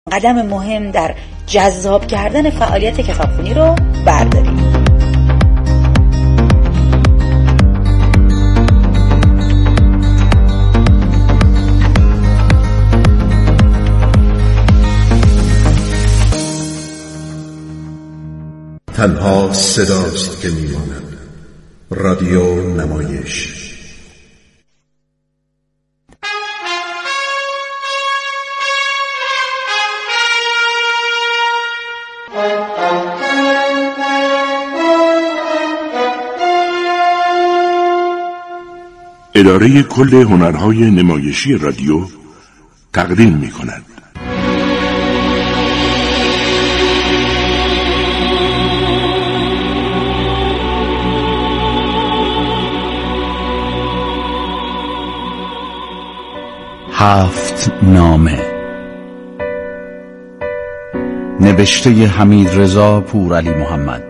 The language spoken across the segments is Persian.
قدم مهم در جذاب کردن فعالیت کتابخوانی رو برداریم. تنها صداست که میماند. رادیو نمایش. اداره کل هنرهای نمایشی رادیو تقدیم می‌کند. هفت نامه، نوشته حمیدرضا پورعلی محمد.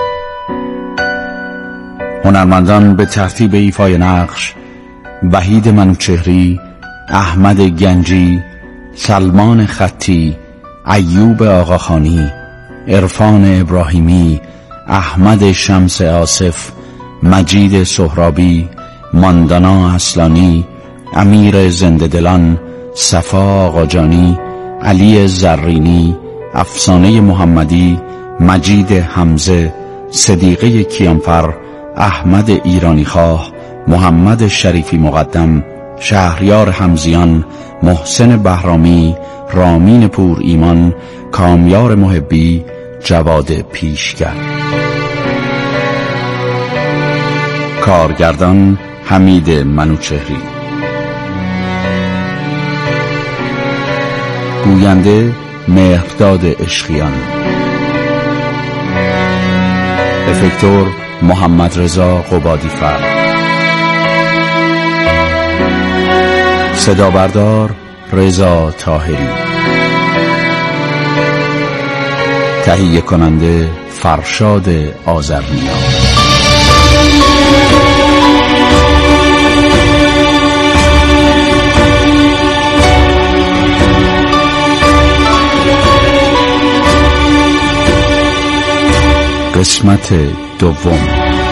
هنرمندان به ترتیب ایفای نقش: وحید منوچهری، احمد گنجی، سلمان خطی، ایوب آقاخانی، عرفان ابراهیمی، احمد شمس آصف، مجید سهرابی، ماندانا اصلانی، امیر زنده‌دلان، صفا آقاجانی، علی زرینی، افسانه محمدی، مجید حمزه، صدیقه کیانفر، احمد ایرانیخواه، محمد شریفی مقدم، شهریار حمزیان، محسن بهرامی، رامین پور ایمان، کامیار محبی، جواد پیشگر. کارگردان حمید منوچهری. گوینده مهرداد عشقیان. افکتور محمد رضا قبادی‌فر. صدا بردار رضا طاهری. تهیه کننده فرشاد آذرنیا. قسمت دوم.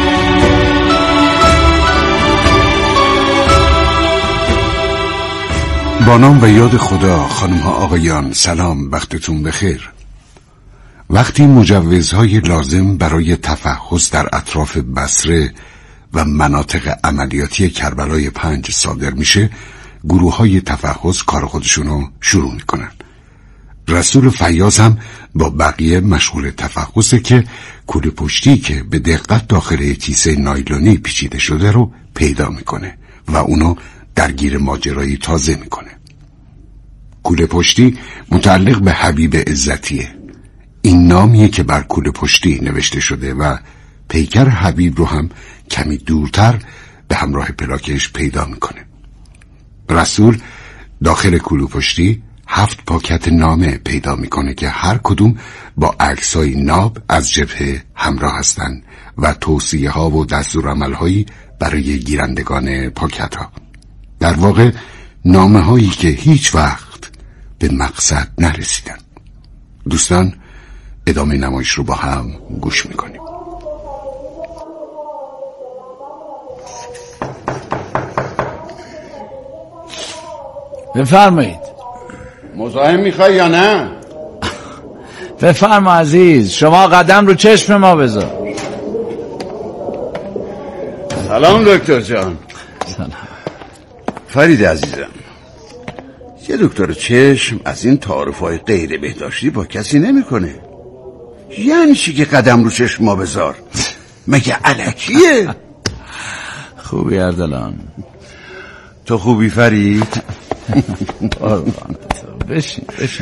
با نام و یاد خدا. خانم ها آقایان، سلام، وقتتون بخیر. وقتی مجوزهای لازم برای تفحص در اطراف بصره و مناطق عملیاتی کربلای 5 صادر میشه، گروه های تفحص کار خودشونو شروع میکنن. رسول فیاض هم با بقیه مشغول تفحصه که کوله پشتی که به دقت داخل کیسه نایلونی پیچیده شده رو پیدا میکنه و اونو درگیر ماجرایی تازه میکنه. کوله پشتی متعلق به حبیب عزتیه. این نامیه که بر کوله پشتی نوشته شده و پیکر حبیب رو هم کمی دورتر به همراه پلاکش پیدا میکنه. رسول داخل کوله پشتی 7 پاکت نامه پیدا میکنه که هر کدوم با عکسای ناب از جبهه همراه هستن و توصیه ها و دستورالعمل هایی برای گیرندگان پاکت ها. در واقع نامه هایی که هیچ وقت به مقصد نرسیدن. دوستان، ادامه نمایش رو با هم گوش میکنیم. بفرمایید. مزاحم میخوای یا نه؟ بفرما عزیز، شما قدم رو چشم ما بذار. سلام دکتر جان. سلام. فرید عزیزم، یه دکتر چشم از این تعارف‌های غیر بهداشتی با کسی نمیکنه. یعنی چی که قدم رو چشم ما بذار؟ مگه الکیه؟ خوبی اردلان. تو خوبی فرید؟ بشین.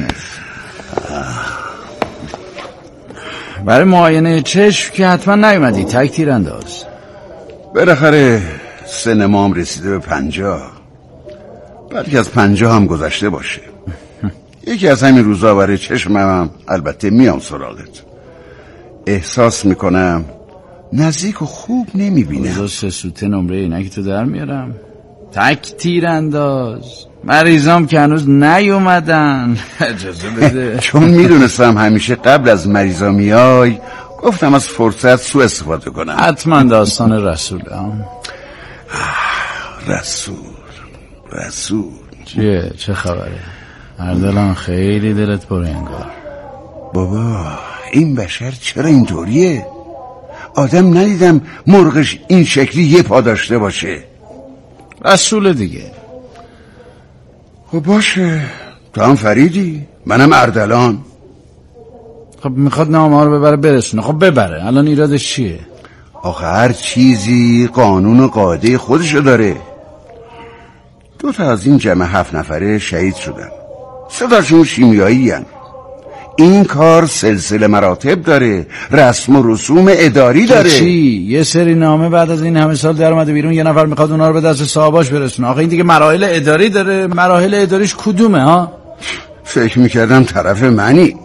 برای معاینه چشم که حتما نیومدی، تک تیرانداز. بالاخره سن ما هم رسیده به 50. بلکه از 50 هم گذشته باشه. یکی از همین روزا برای چشمم هم البته میام سراغت. احساس میکنم نزدیک و خوب نمیبینم. روزا 3 سوته نمره اینکی تو در میارم. تک تیر انداز. مریضام که هنوز نیومدن. اجازه بده. چون میدونستم همیشه قبل از مریضا میای، گفتم از فرصت سوء استفاده کنم. حتما داستان رسول. رسول چیه؟ چه خبره؟ اردلان خیلی دلت پر انگار. بابا این بشر چرا اینطوریه؟ آدم ندیدم مرغش این شکلی یه پا داشته باشه. رسول دیگه. خب باشه، تو هم فریدی، منم اردلان. خب میخواد نامه ها رو ببره برسونه. خب ببره، الان ایرادش چیه؟ آخه هر چیزی قانون و قاعده خودشو داره. 2 تا از این جمع 7 نفره شهید شدن، 3 تاشون شیمیایی هن. این کار سلسله مراتب داره، رسم و رسوم اداری داره. چی؟ یه سری نامه بعد از این همه سال در اومده بیرون، یه نفر میخواد اونا رو به دست صاحباش برسونه. آخه این دیگه مراحل اداری داره. مراحل اداریش کدومه ها؟ فکر میکردم طرف منی.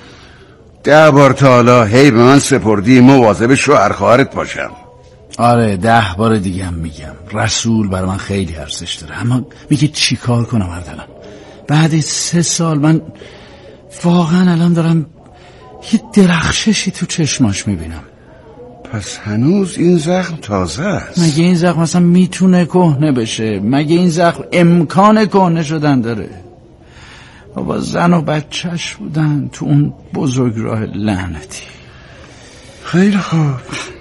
10 بار تا حالا هی به من سپردی مواظب شوهر خواهرت باشم. آره 10 بار دیگه هم میگم. رسول برای من خیلی ارزش داره، اما میگه چی کار کنم اردلان؟ بعد 3 سال من واقعا الان دارم یه درخششی تو چشماش میبینم. پس هنوز این زخم تازه است. مگه این زخم اصلا میتونه کهنه بشه؟ مگه این زخم امکان کهنه شدن داره؟ بابا زن و بچهش بودن تو اون بزرگراه لعنتی. خیلی خوب،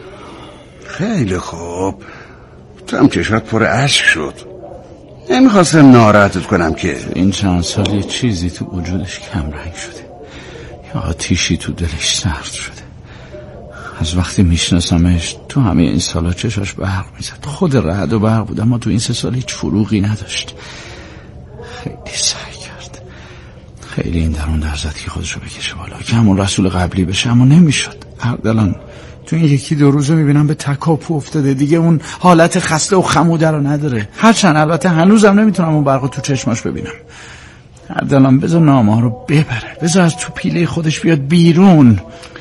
خیلی خوب. تو هم چشات پر اشک شد. نمیخواستم ناراحتت کنم که. این چند سال یه چیزی تو وجودش کم رنگ شده، یا آتیشی تو دلش سرد شده. از وقتی میشناسمش تو همه این سالا چشاش برق میزد، خود رعد و برق بود، اما تو این 3 سال هیچ فروغی نداشت. خیلی سعی کرد، خیلی این درون در زد که خودشو بکشه بالا، که همون رسول قبلی بشه، اما نمیشد. اردلان تو این 1-2 روزه میبینم به تکاپو افتاده دیگه، اون حالت خسته و خموده رو نداره. هرچند البته هنوزم نمیتونم اون برقو تو چشماش ببینم. اردلان بذار نامه ها رو ببره، بذار از تو پیله خودش بیاد بیرون.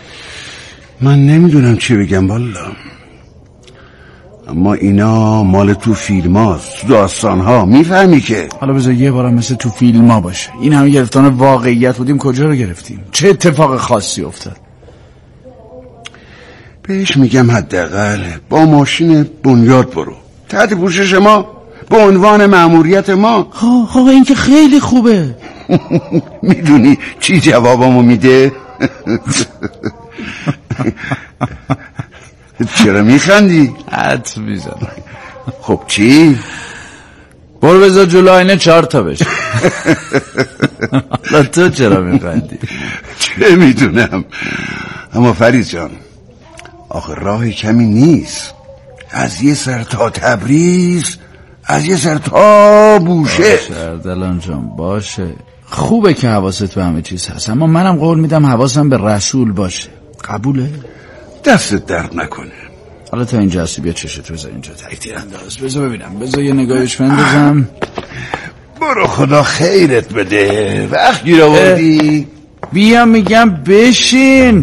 من نمیدونم چی بگم والا، اما اینا مال تو فیلم هاست، تو داستان ها، میفهمی که. حالا بذار یه بارم مثل تو فیلم ها باشه. این همه گرفتان واقعیت بودیم، کجا رو گرفتیم؟ چه اتفاق خاصی افتاد؟ بهش میگم حداقل با ماشین بنیاد برو، تحت پوشش ما، به عنوان مأموریت ما. خب این که خیلی خوبه. میدونی چی جوابمو میده؟ چرا میخندی؟ حد میزنم. خب چی؟ برو بذار جلو آینه 4 تا بشه. تو چرا میخندی؟ چه میدونم. اما فرید جان، آخه راه کمی نیست. از یه سر تا تبریز، از یه سر تا بوشه. باشه اردلان جان، باشه. خوبه که حواست به همه چیز هست، اما منم قول میدم حواسم به رسول باشه. قبوله؟ دستت درد نکنه. حالا تا اینجا هستی، بیا چشت بذار اینجا تکتیر انداز. بذار ببینم، بذار یه نگاهش بندازم. برو خدا خیرت بده. وقت گیر آوردی؟ بیا میگم بشین.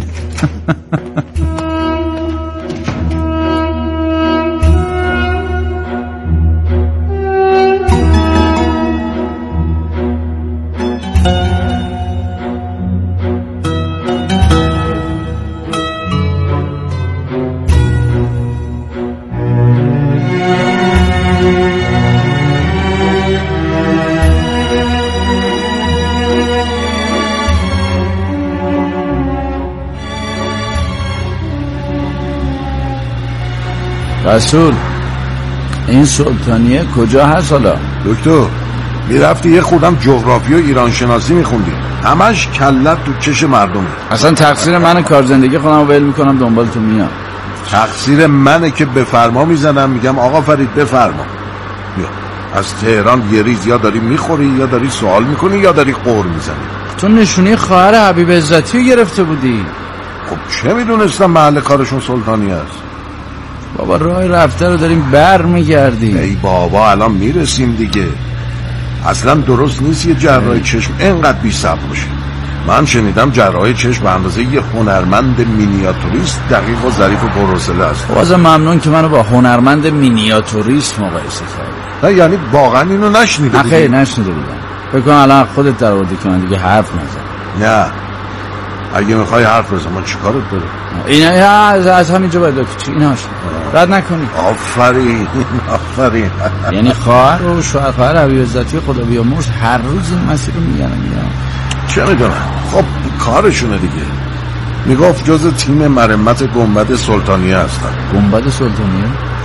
رسول، این سلطانیه کجا هست حالا؟ دکتر میرفتی یه خودم جغرافی و ایران شناسی میخوندی، همش کلت تو چش مردمه. اصلا تقصیر من کار زندگی خودم رو ول میکنم دنبالتون میام. تقصیر منه که بفرما میزنم، میگم آقا فرید بفرما. بیا از تهران یه ریز یا داری میخوری یا داری سوال میکنی یا داری قور میزنی. تو نشونی خواهر حبیب عزتی رو گرفته بودی. خب چه میدونستم محل کارشون سلطانی است. بابا راه رفته رو داریم بر میگردیم. ای بابا الان میرسیم دیگه. اصلا درست نیست یه جراح چشم اینقدر بی صبر باشه. من شنیدم جراح چشم به اندازه یه هنرمند مینیاتوریست دقیق و ظریف و پرحوصله است. بازم ممنون که منو با هنرمند مینیاتوریست مقایسه کردی. نه یعنی واقعا اینو نشنیده بودی؟ خیلی نشنیده بودم. فکر کنم الان خودت در آوردی که من دیگه حرف نزنم. نه اگه میخوای حرف بزن من چیکارت داره؟ اینا از همینجا باید چی ایناش رد نکنی. آفرین آفرین. یعنی خواهر و شوهر خواهر حبیب عزتی خدا بیامرز هر روز این مسیر رو میگن. چه میدونم، خب کارشونه دیگه. میگفت جز تیم مرمت گنبد سلطانیه هستن. گنبد سلطانیه؟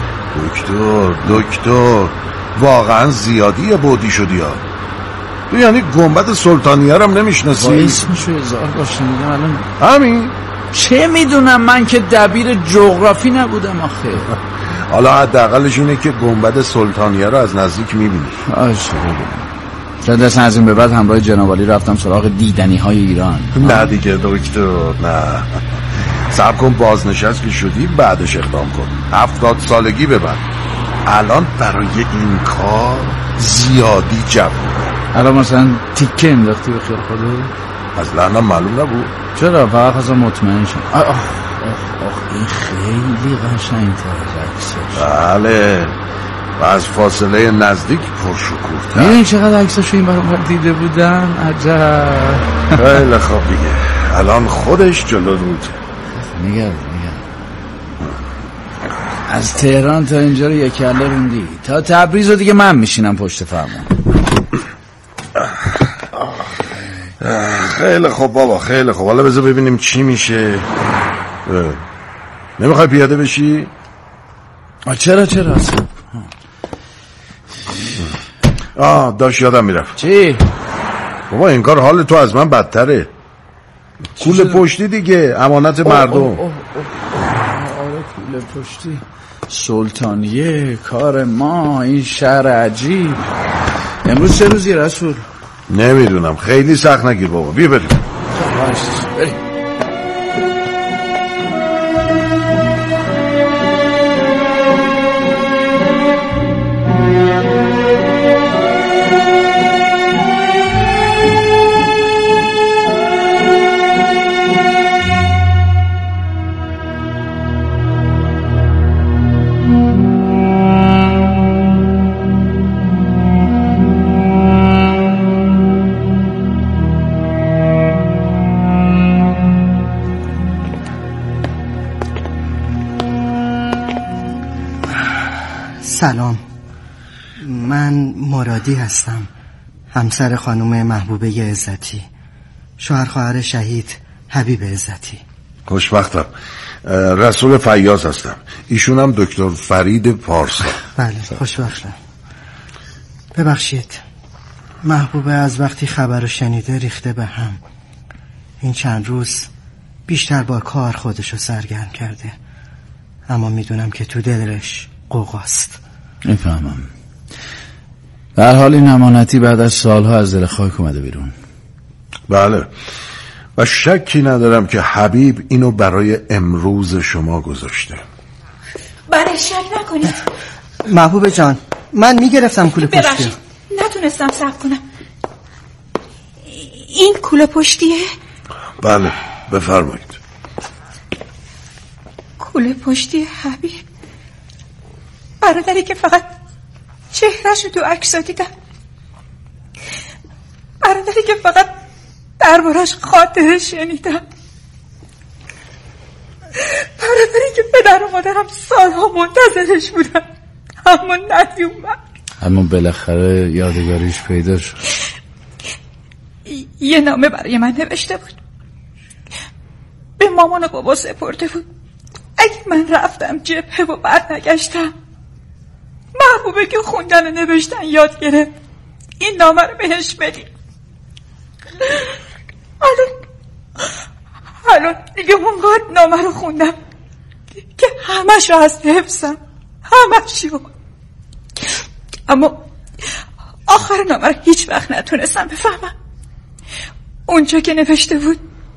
دکتر واقعا زیادی بودی شدی ها. تو یعنی گنبد سلطانیه رو هم نمیشناسی؟ با اسمشو هزار بار شنیدم الان. همین؟ چه میدونم من که دبیر جغرافی نبودم آخه. حالا حداقلش اینه که گنبد سلطانیه رو از نزدیک میبینی. شاید اصلا از این به بعد همراه جنابعالی رفتم سراغ دیدنی های ایران. نه دیگه دکتر نه. صبر کن بازنشست که شدی بعدش اقدام کن. 70 سالگی ببند. الان برای این کار زیادی جوونه. الان مثلا تیکه انداختی به خیر خدا؟ اصلا هم معلوم نبود. چرا؟ فقط خواستم مطمئن شم. آخ این خیلی قشنگ تر. بله و از فاصله نزدیک پرشکوه‌تر. میدونی چقدر عکساشو این برام دیده بودم؟ عجب. خیلی خوب دیگه. الان خودش جلو روته. نگرد از تهران تا اینجا رو یک کله روندی. تا تبریز رو دیگه من میشینم پشت فرمان. خیلی خوب بابا خیلی خوب. حالا بذار ببینیم چی میشه. نمیخوای پیاده بشی؟ چرا داشت یادم میرفت. چی؟ بابا این کار حال تو از من بدتره. کوله پشتی دیگه امانت مردم. آره کوله پشتی سلطانیه کار ما. این شهر عجیب. امروز چه روزی رسول؟ نمیدونم خیلی سخت نگیر بابا. بیا بریم. بریم. سلام، من مرادی هستم، همسر خانم محبوبه عزتی، شوهر خواهر شهید حبیب عزتی. خوشبختم. رسول فیاض هستم. ایشونم دکتر فرید پارسا. بله خوشبختم. ببخشید محبوبه از وقتی خبر رو شنیده ریخته به هم. این چند روز بیشتر با کار خودشو سرگرم کرده، اما میدونم که تو دلش قوقاست. میفهمم. در حال این امانتی بعد از سالها از دل خاک اومده بیرون. بله و شکی ندارم که حبیب اینو برای امروز شما گذاشته. بله شک نکنید. محبوب جان من میگرفتم کوله پشتی. ببخشید نتونستم صبر کنم. این کوله پشتیه؟ بله بفرمایید. کوله پشتی حبیب، برادری که فقط چهرهشو تو عکس‌ها دیدم، برادری که فقط دربارش خاطره شنیدم، برادری که پدر و مادرم سالها منتظرش بودن اما نیومد. اما بالاخره یادگاریش پیدا شد. یه نامه برای من نوشته بود، به مامان و بابا سپرده بود اگه من رفتم جبهه و برنگشتم محبوبه که خوندن و نوشتن یاد گرفت این نامه رو بهش بدی. الان دیگه اونقدر نامه رو خوندم که همش رو از حفظم، همش رو. اما آخر نامه رو هیچ وقت نتونستم بفهمم. اونجا که نوشته بود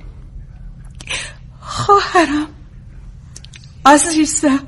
خواهرم عزیزم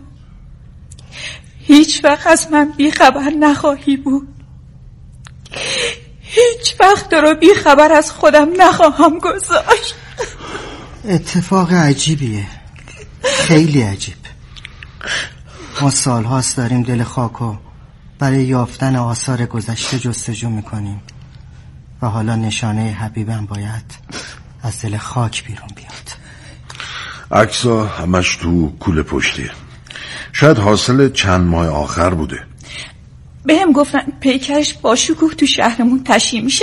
هیچ وقت از من بی خبر نخواهی بود، هیچ وقت تو رو بی خبر از خودم نخواهم گذاشت. اتفاق عجیبیه، خیلی عجیب. ما سالهاست داریم دل خاکو برای یافتن آثار گذشته جستجو میکنیم و حالا نشانه حبیبم باید از دل خاک بیرون بیاد. عکس‌ها همش تو کوله پشتیه. شاید حاصل چند ماه آخر بوده. بهم گفتن پیکرش با شکوه تو شهرمون تشییع میشه.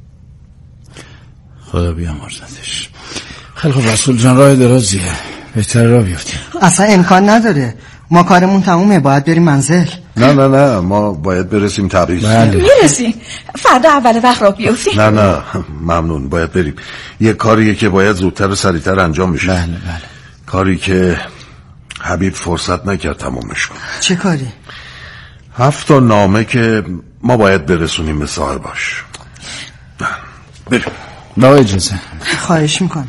خدا بیامرزتش. خیلی خب رسول جان، راه درازیه، بهتر راه بیفتیم. اصلا امکان نداره، ما کارمون تمومه، باید بریم منزل. نه ما باید برسیم تبریز. بله میرسیم، فردا اول وقت راه بیفتیم. نه ممنون، باید بریم. یه کاریه که باید زودتر و سریعتر انجام میشه. بله کاری که حبیب فرصت نکرد تمومش کنه. چه کاری؟ 7 تا نامه که ما باید برسونیم به صاحباش. بریم. با اجازه. خواهش میکنم.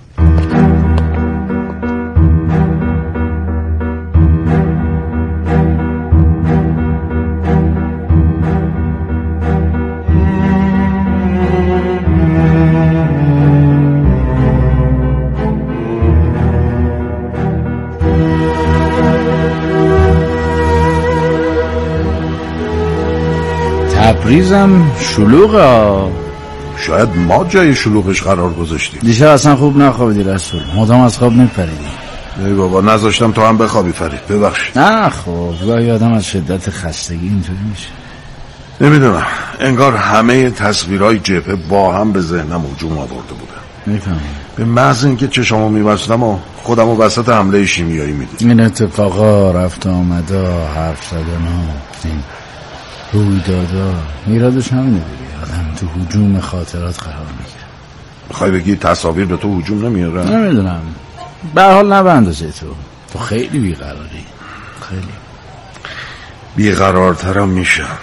تبریزم شلوغه. شاید ما جای شلوغش قرار گذاشتیم. دیشب اصلا خوب نخوابیدی رسول، مدام از خواب میپریدی. ای بابا نذاشتم تو هم بخوابی فرید، ببخشید. نه خب گاهی آدم از شدت خستگی اینطوری میشه. نمیدونم، انگار همه تصویرهای جبهه با هم به ذهنم هجوم آورده بودن. میفهمم. به محض اینکه چشامو میبستم و خودمو وسط حمله شیمیایی میدیدم. این اتفاقا، رفت آمدا، حرف زدنا، این رویدادا، ایرادش همینه دیگه. آدم تو هجوم خاطرات قرار میگیره. میخوای بگی تصاویر به تو هجوم نمیاره؟ نمیدونم، به هر حال نه به اندازه تو خیلی بیقراری. خیلی بیقرارترم میشم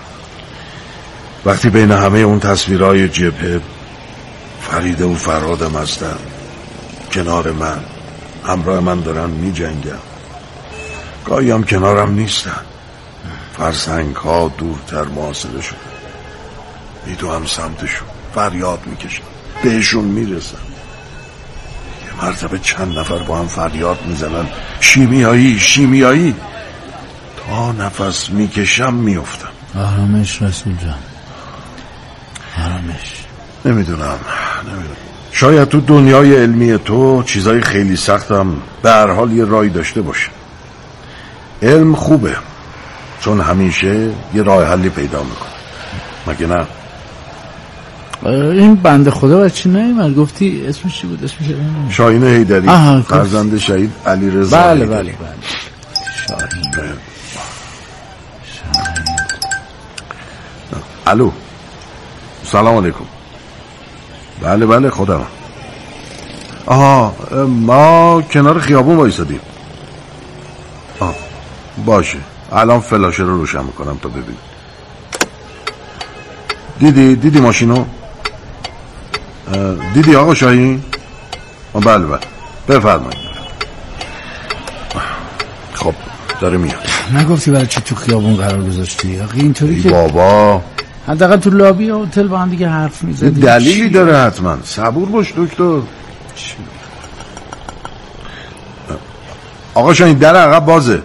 وقتی بین همه اون تصویرهای جبهه فریده و فرادم هستن، کنار من، همراه من دارن میجنگن. گاهی هم کنارم نیستن، فرسنگ ها دورتر محاصره شده، میدوام سمتشون، فریاد میکشم، بهشون میرسم. یه مرتبه چند نفر با هم فریاد میزنن شیمیایی. تا نفس میکشم میافتم. آرامش رسول جان، آرامش. نمیدونم. شاید تو دنیای علمی تو چیزای خیلی سختم به هر حال یه رای داشته باشه. علم خوبه چون همیشه یه راه حلی پیدا میکنه، مگه نه؟ این بنده خدا بچه نیومد، گفتی اسمش چی بود؟ اسمش شاهین حیدری، فرزند شهید علیرضا. بله شاهین. الو، سلام علیکم. بله خودم. ما کنار خیابون وایسادیم. باشه، الان فلاشه رو روشن میکنم تا ببین. دیدی ماشینو؟ دیدی آقا شاهین؟ بله بفرمایید. خب داره میاد. نگفتی برای چی تو خیابون قرار گذاشتی؟ آقا اینطوری که بابا حداقل تو لابی هتل با هم دیگه حرف میزدیم. دلیلی داره حتما، صبور باش دکتر. آقا شاهین در عقب بازه.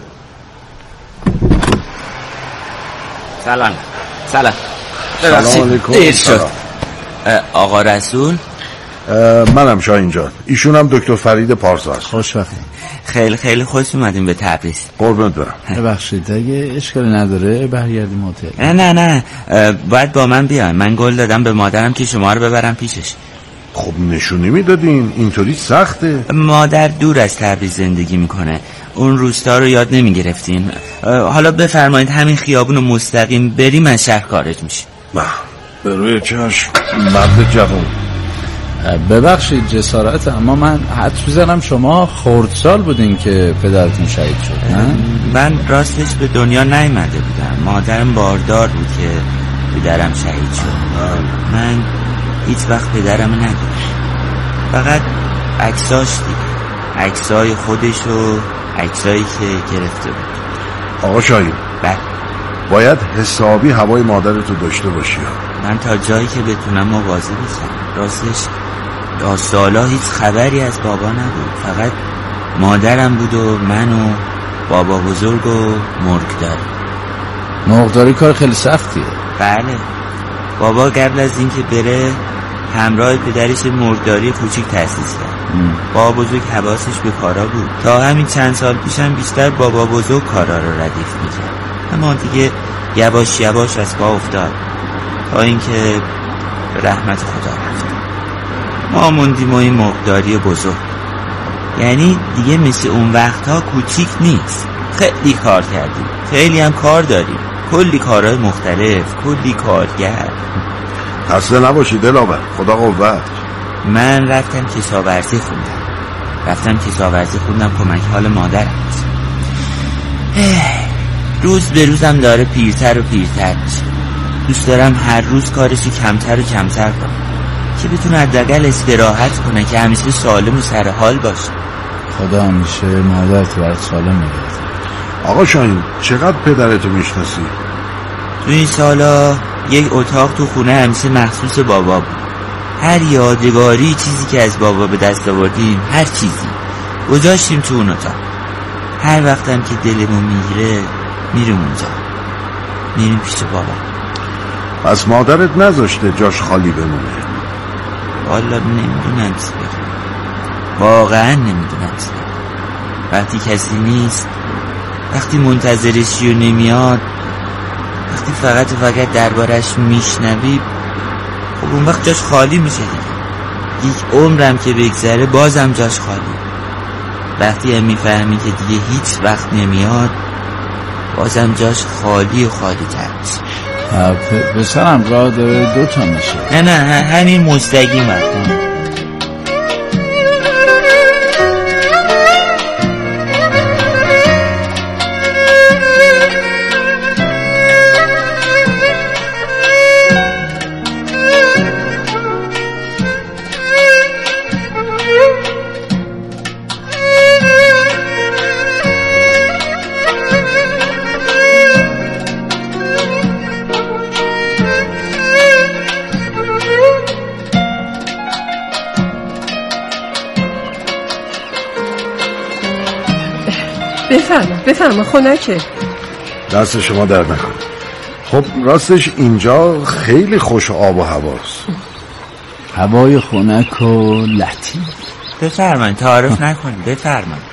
سلام علیکم. دیر شد. آقا رسول؟ منم شاهین جان، ایشون هم دکتر فرید پارسا هست. خوشبختی. خیلی خوش اومدیم به تبریز. قربونت برم. ببخشید اگه اشکالی نداره برگردیم هتل. نه باید با من بیاین. من قول دادم به مادرم که شما رو ببرم پیشش. خب نشونی میدادین، اینطوری سخته. مادر دور از تبریز زندگی میکنه، اون روستا رو یاد نمیگرفتین. حالا بفرمایید همین خیابون رو مستقیم بریم از شهر خارج میشیم. به روی چشم مرد جوان. ببخشید جسارت، اما من حدس میزنم شما خردسال بودین که پدرتون شهید شد، نه؟ من راستش به دنیا نیامده بودم، مادرم باردار بود که پدرم شهید شد. من هیچ وقت پدرم ندیدم، فقط عکساش دیدم، عکسای خودش و عکسایی که گرفته بود. آقا شاهین، بله، باید حسابی هوای مادرتو داشته باشی. من تا جایی که بتونم مواظب بشم. راستش تا سالا هیچ خبری از بابا نبود، فقط مادرم بود و من و بابا بزرگ و مرغداری. مرغداری کار خیلی سختیه. بله، بابا قبل از اینکه بره همراه پدرش مرغداری کوچیک تأسیس کرد. بابا بزرگ حواسش به کارا بود. تا همین چند سال پیشم بیشتر بابا بزرگ کارا رو ردیف میکرد، اما دیگه یواش یواش از پا افتاد تا اینکه به رحمت خدا رفت. ما موندیم و این مرغداری بزرگ، یعنی دیگه مثل اون وقتها کوچیک نیست. خیلی کار کردیم، خیلی هم کار داریم، کلی کارهای مختلف، کلی کارگر. خسته نباشی دلاور، خدا قوت. من رفتم کشاورزی خوندم کمک حال مادرم. روز به روزم داره پیرتر و پیرتر میشه. دوست دارم هر روز کارشو کمتر و کمتر کنم که بتونه حداقل استراحت کنه، که همیشه سالم و سر حال باشه. خدا همیشه مادرت برات سالم میگرده. آقا شاهین، چقدر پدرتو میشناسی؟ تو این سالا یک اتاق تو خونه همیشه مخصوص بابا بود. هر یادگاری، چیزی که از بابا به دست آوردیم، هر چیزی گذاشتیم تو اون اتاق. هر وقتم که دلمون میگیره میریم اونجا، میریم پیش بابا. پس مادرت نذاشته جاش خالی بمونه؟ والا نمیدونم چی بگم، واقعا نمیدونم چی بگم. وقتی کسی نیست، وقتی منتظرشی و نمیاد، وقتی فقط دربارش میشنوی، خب اون وقت جاش خالی میشه دیگه. یک عمرم که بگذره بازم جاش خالی. وقتی هم میفهمی که دیگه هیچ وقت نمیاد، بازم جاش خالی و خالی تر میشه. پسرم راه داره 2 تا میشه. نه همین مستقیم هست. بفرما خنکه. دست شما درد نکنه. خب راستش اینجا خیلی خوش آب و هواست، هوای خنک و لطیف. بفرمایید، تعارف نکنید، بفرمایید.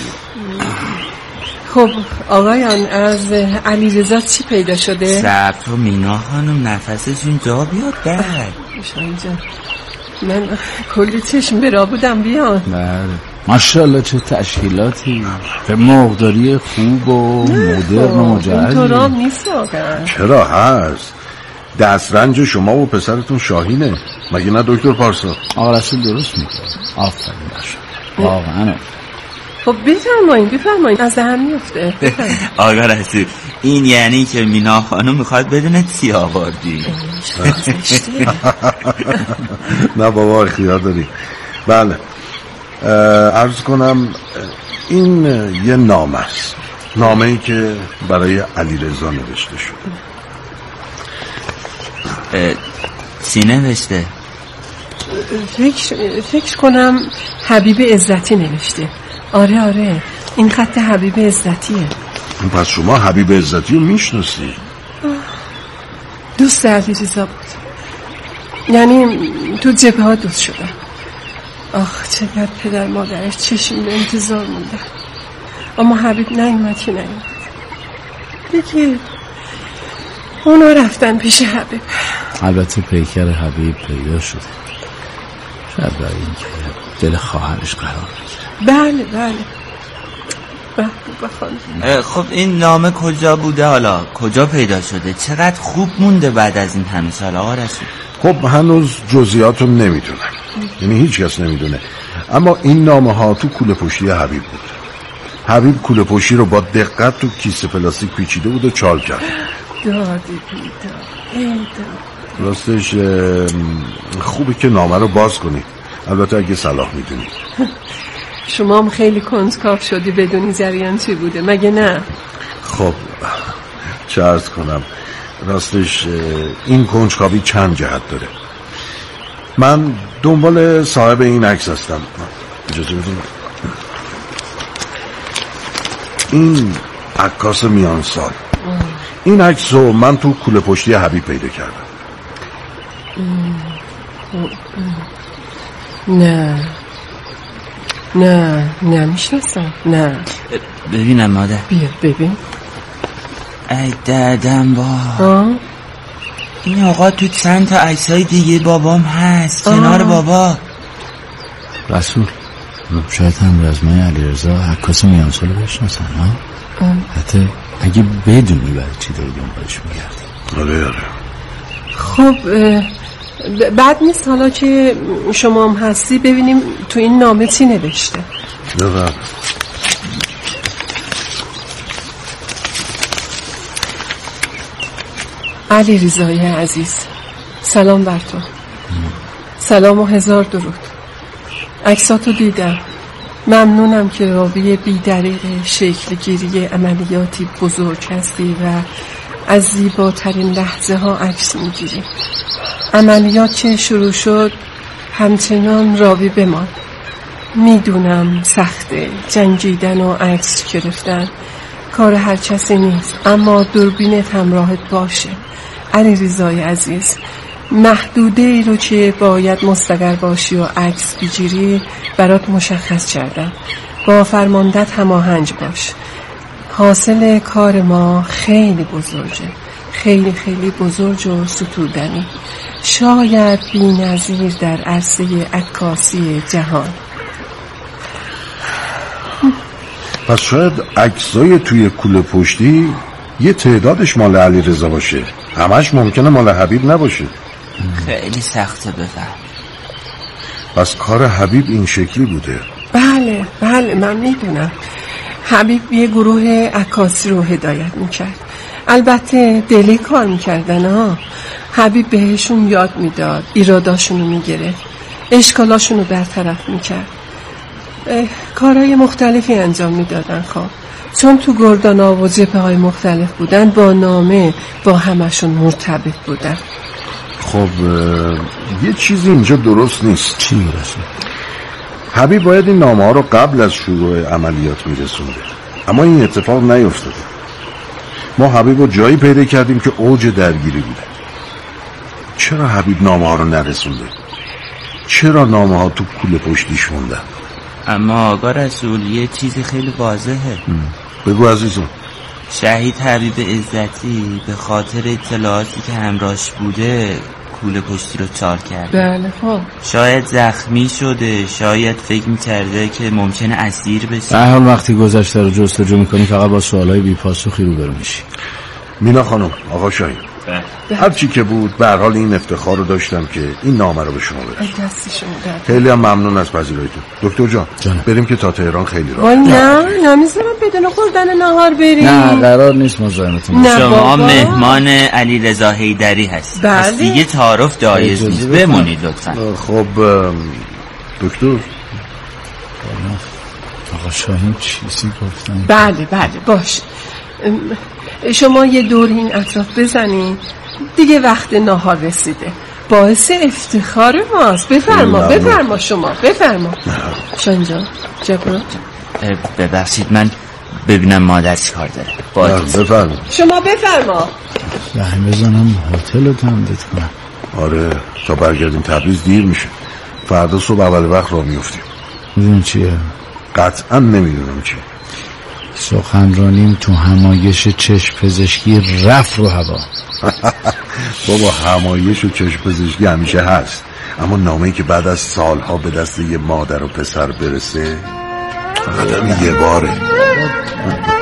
خب آقایان، از علیرضا چی پیدا شده؟ ثبت و مینا خانم نفسشون جا بیاد بعد. اینجا من کلی چشم برا بودم بیان. بله ماشاءالله، چه تشکیلاتی، به مرغداری خوب و مدرن و مجهزی. اینطور هم نیست واقعا. چرا هست؟ دسترنج شما و پسرتون شاهینه، مگه نه دکتر پارسا؟ آقا رسول درست میگه. آفرین ماشاءالله، واقعا. خب بفرمایید از هم میفته. آقا رسول، این یعنی که مینا خانم میخواد بدونه چی آوردی؟ نه بابا، اختیار داری. بله، عرض کنم این یه نامه است، نامه‌ای که برای علیرضا نوشته شده. چی نوشته؟ فکر کنم حبیب عزتی نوشته. آره این خط حبیب عزتیه. پس شما حبیب عزتی رو میشناسی؟ دوست علیرضا بود، یعنی تو جبهه ها دوست شدن. آخ چقدر پدر مادرش چشم به انتظار موندن، اما حبیب نیومد که نیومد. دیگه اونا رفتن پیش حبیب. البته پیکر حبیب پیدا شده، شاید برای این که دل خواهرش قرار بگیره. بله خب این نامه کجا بوده حالا؟ کجا پیدا شده؟ چقدر خوب مونده بعد از این همه سال آقا رسول؟ خب هنوز جزئیات رو نمیدونم، یعنی هیچ کس نمیدونه، اما این نامه ها تو کوله پشتی حبیب بود. حبیب کوله پشتی رو با دقت تو کیسه پلاستیک پیچیده بود و چال کرد. راستش خوبه که نامه رو باز کنی، البته اگه صلاح میدونی. شما هم خیلی کنجکاو شدی بدونی جریان چی بوده، مگه نه؟ خب چه عرض کنم، راستش این کنجکاوی چند جهت داره. من دنبال صاحب این عکس هستم. اجازه بدین. این عکاس میان سال. این عکس رو من تو کوله پشتی حبیب پیدا کردم. نه میشناسم. نه ببینم مادر. بیا ببین. ای دادم با این آقا تو چند تا عکسای دیگه بابام هست کنار بابا. رسول شاید هم رزمای علیرضا عکاس میانسال بشناسن ها؟ حتی اگه بدونی برای چی داری دنبالش میگردی. آره خب بد نیست حالا که شما هم هستی ببینیم تو این نامه چی نوشته. ببین علیرضای عزیز، سلام بر تو. سلام و هزار درود. عکساتو دیدم. ممنونم که راوی بی‌دریغ شکلگیری عملیاتی بزرگ هستی و از زیباترین لحظه ها عکس میگیری. عملیات که شروع شد همچنان راوی بمان. میدونم سخته، جنگیدن و عکس گرفتن کار هر کسی نیست، اما دوربینت همراهت باشه. علیرضای عزیز، محدوده ای رو که باید مستقر باشی و عکس بگیری برات مشخص کردم. با فرماندت هماهنگ باش. حاصل کار ما خیلی بزرگه، خیلی خیلی بزرگ و ستودنی، شاید بی‌نظیر در عرصه عکاسی جهان. پس شاید عکسای توی کوله پشتی یه تعدادش مال علیرضا باشه، همش ممکنه مال حبیب نباشه. خیلی سخته بفهم. پس کار حبیب این شکلی بوده. بله من میدونم. حبیب یه گروه عکاسی رو هدایت میکرد، البته دلی کار میکردن ها. حبیب بهشون یاد میداد، ایراداشونو میگرفت، اشکالاشونو برطرف میکرد، کارهای مختلفی انجام میدادن. خب چون تو گردانا و جبهه های مختلف بودن با نامه با همشون مرتبط بودن. خب یه چیزی اینجا درست نیست. چی درسته؟ حبیب باید این نامه ها رو قبل از شروع عملیات میرسونده، اما این اتفاق نیفتاده. ما حبیب رو جایی پیدا کردیم که اوج درگیری بوده. چرا حبیب نامه ها رو نرسونده؟ چرا نامه ها تو کوله پشتیش موندن؟ اما آقا رسول یه چیزی خیلی واضحه. بگو عزیزم. شهید حبیب عزتی به خاطر اطلاعاتی که همراهش بوده کوله پشتی رو چار کرده. بله خب شاید زخمی شده، شاید فکر می‌کرده که ممکنه اسیر بشه. در حال وقتی گذشته رو جستجو می‌کنی فقط با سوالای بی‌پاسخی روبرو میشی. مینا خانم، آقا شاهین، هر چی که بود به هر حال این افتخار رو داشتم که این نامه رو به شما برسونم. خیلی هم ممنون از پذیراییتون. دکتر جان بریم که تا تهران خیلی راه. نه نمیذارم بدون خوردن نهار بریم. نه قرار نیست مزاحمتون. شما مهمان علیرضا حیدری هستید. پس دیگه تعارف جایز نیست. بمونید لطفا. خب دکتر آقا شاهین چیزی گفتن؟ بله باش. شما یه دور این اطراف بزنین، دیگه وقت نهار رسیده. باعث افتخار ماست. بفرما شما بفرما. شاهین جان جبران ببخشید من ببینم مادر چی کار داره. بفرما شما بفرما. زنگ بزنم هتل رو تمدید کنم. آره تا برگردیم تبریز دیر میشه. فردا صبح اول وقت راه میفتیم. میدونی چیه؟ قطعا نمیدونم چیه. سخنرانیم تو همایش چشم پزشکی رفت رو هوا. بابا همایش و چشم پزشکی همیشه هست، اما نامه‌ای که بعد از سالها به دست یه مادر و پسر برسه فقط یه باره.